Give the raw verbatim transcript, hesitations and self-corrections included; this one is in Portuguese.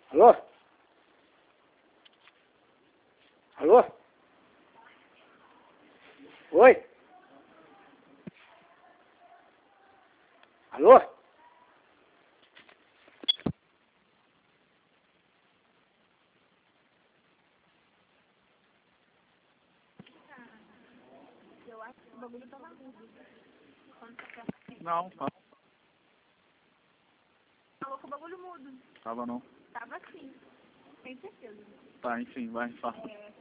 Alô? Alô? Oi? Alô? Eu acho que o bagulho tava mudo. Quando você quer... Não, tá. Falou com o bagulho mudo. Tava não. Tava sim. Tem certeza. Tá, enfim, vai, fala. É...